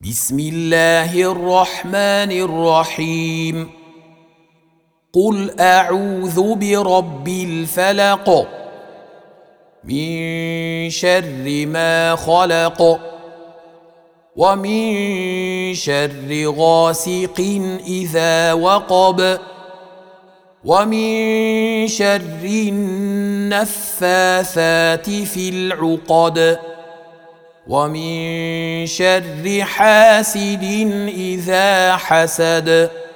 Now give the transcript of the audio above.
بسم الله الرحمن الرحيم. قل أعوذ برب الفلق من شر ما خلق ومن شر غاسق إذا وقب ومن شر النفاثات في العقد ومن شر حاسد إذا حسد.